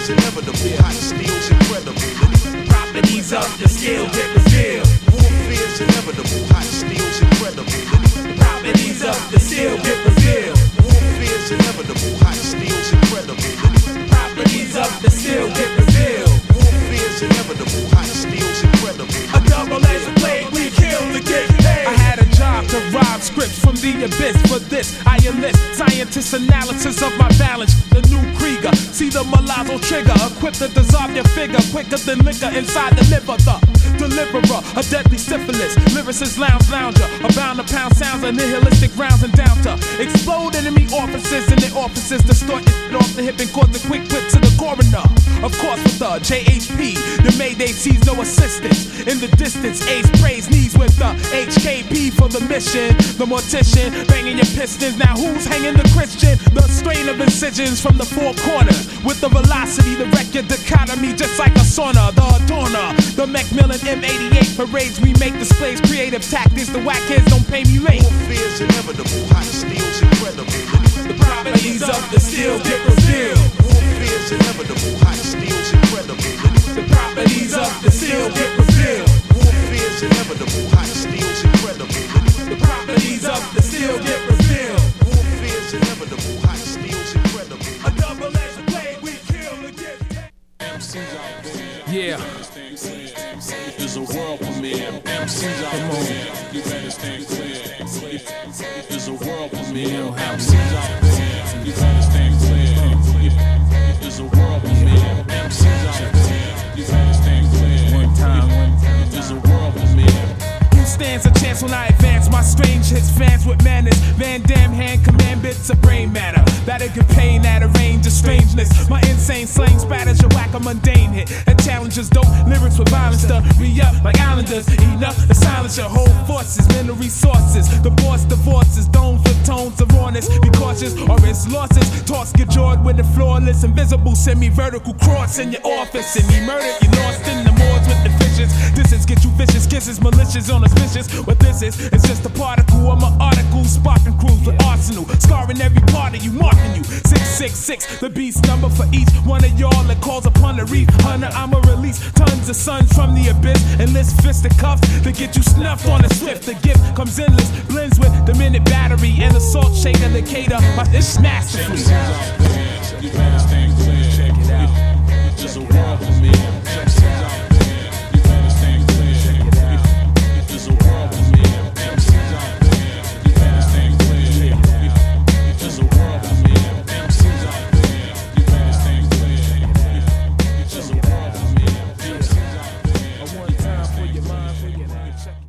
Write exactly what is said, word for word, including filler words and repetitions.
fear's inevitable, hot steel's incredible. Properties of the steel get revealed. Warfare's inevitable, hot steel's incredible. Properties of the steel get revealed. Warfare's inevitable, hot steel's incredible. Properties of the steel get revealed. Warfare's inevitable, hot steel's incredible. A double-edged blade, we kill to get paid. I had a job to rob scripts from the abyss. For this, I enlist scientist analysis of my balance. The new Krieger, see the Malazzo trigger, equipped to dissolve your figure quicker than liquor inside the liver. The deliverer, a deadly syphilis, lyricist, lounge lounger, abound to pound sounds of nihilistic rounds and down to explode enemy offices in their offices, distort it off the hip and cause a quick whip to the coroner. Of course, with the J H P, the Mayday sees no assistance. In the distance, Ace prays knees with the H K P for the mission. The mortician banging your pistons. Now who's hanging the Christian? The strain of incisions from the four corners. With the velocity, the wreck your dichotomy just like a sauna. The adorner, the Macmillan M eighty-eight parades. We make displays, creative tactics. The whack kids don't pay me late. Warfare's inevitable, hot steel's incredible. The properties of the steel get revealed. Warfare's inevitable, hot steel's incredible. The properties of the steel get revealed. Warfare's inevitable, hot steel's incredible. The properties of the steel get revealed. Warfare's inevitable, hot steel's incredible. A double-edged blade, we kill to get paid. Yeah. There's a world premiere. M Cs out there, you better stand clear. There's a world premiere. M Cs out there, you better stand clear. There's a world premiere. M Cs out there, you better stand clear. One time, one time. There's a world premiere. Who stands a chance when I advance my strange hits? Fans with manners, Van Damme hand command bits of brain matter. That it can pain at a range of strangeness. My insane slang spatters your whack a mundane hit. That challenges dope lyrics with violence to re-up like islanders. Enough to silence your whole forces, mental resources. The boss divorces, domes with tones of rawness. Be cautious or it's losses. Toss get jawed with the flawless, invisible semi-vertical cross in your office. And he murdered, you lost in the moors with the fishes. This is get you vicious kisses, malicious on auspicious. What this is, it's just a particle of my article. Sparking crews with arsenal, scarring every part of you, marking you. six six six, the beast number for each one of y'all that calls upon the reef hunter. I'ma release tons of suns from the abyss and list fisted cuffs to get you snuffed on a swift. The gift comes endless, blends with the minute battery and the salt shaker, the cater. It's masterfully. You better stand clear. Check it out. There's a world premiere. M Cs out there, you better stand clear. Check it out. There's a world premiere. M Cs out there, you better stand clear. There's a world premiere. M Cs out there, you better stand clear. There's a world premiere. M Cs out there. One time for your mind, for your mind.